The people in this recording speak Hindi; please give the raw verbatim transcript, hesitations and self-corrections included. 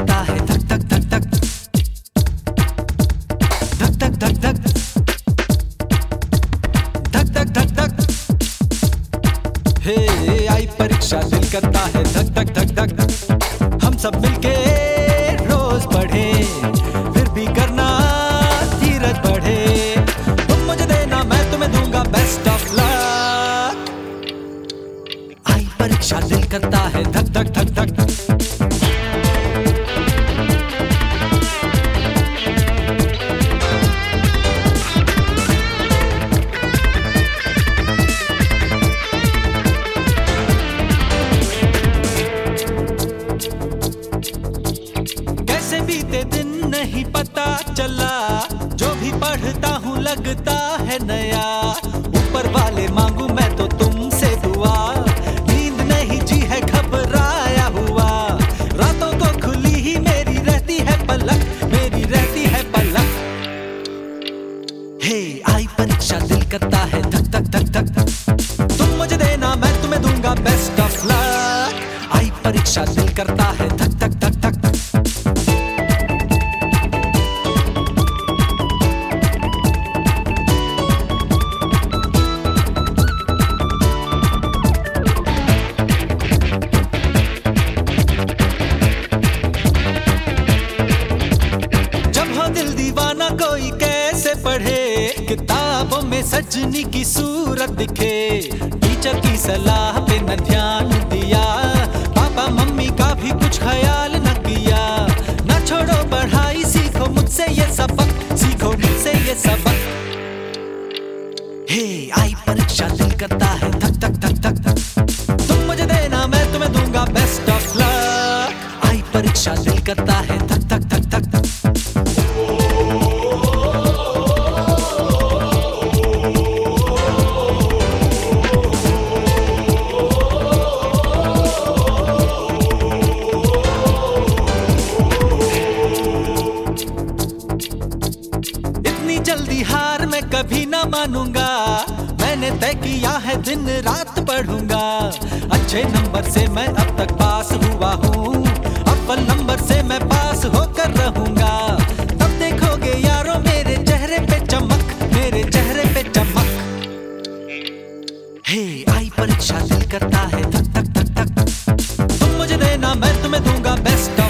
करता है धक धक धक धक धक धक धक धक धक धक धक धक। हे आई परीक्षा दिल करता है धक धक धक धक। हम सब मिलके रोज पढ़े फिर भी करना धीरज बढ़े। तुम मुझे देना मैं तुम्हें दूंगा बेस्ट ऑफ लक। आई परीक्षा दिल करता है धक धक धक धक। कैसे बीते दिन नहीं पता चला, जो भी पढ़ता हूँ लगता है नया। ऊपर वाले मांगू मैं तो तुमसे दुआ, नींद नहीं जी है घबराया हुआ। रातों को खुली ही मेरी रहती है पलक, मेरी रहती है पलक। हे आई परीक्षा दिल करता है धक धक धक धक। तुम मुझे देना मैं तुम्हें दूंगा बेस्ट ऑफ लक। आई परीक्षा दिल करता है धक धक धक धक। दिल दीवाना कोई कैसे पढ़े, किताबों में सजनी की सूरत दिखे। टीचर की सलाह पे न ध्यान दिया, पापा मम्मी का भी कुछ ख्याल न किया। ना छोड़ो पढ़ाई, सीखो मुझसे ये सबक, सीखो मुझसे ये सबक। हे आई परीक्षा दिल करता है धक धक धक धक। तुम मुझे देना मैं तुम्हें दूंगा बेस्ट ऑफ लक। आई परीक्षा दिल करता है धक धक धक धक। जल्दी हार मैं कभी ना मानूंगा, मैंने तय किया है दिन रात पढ़ूंगा। अच्छे नंबर से मैं अब तक पास हुआ हूँ, अव्वल नंबर से मैं पास होकर रहूंगा। तब देखोगे यारों मेरे चेहरे पे चमक, मेरे चेहरे पे चमक। हे आई परीक्षा दिल करता है धक धक धक धक। तुम मुझे देना मैं तुम्हें दूंगा बेस्ट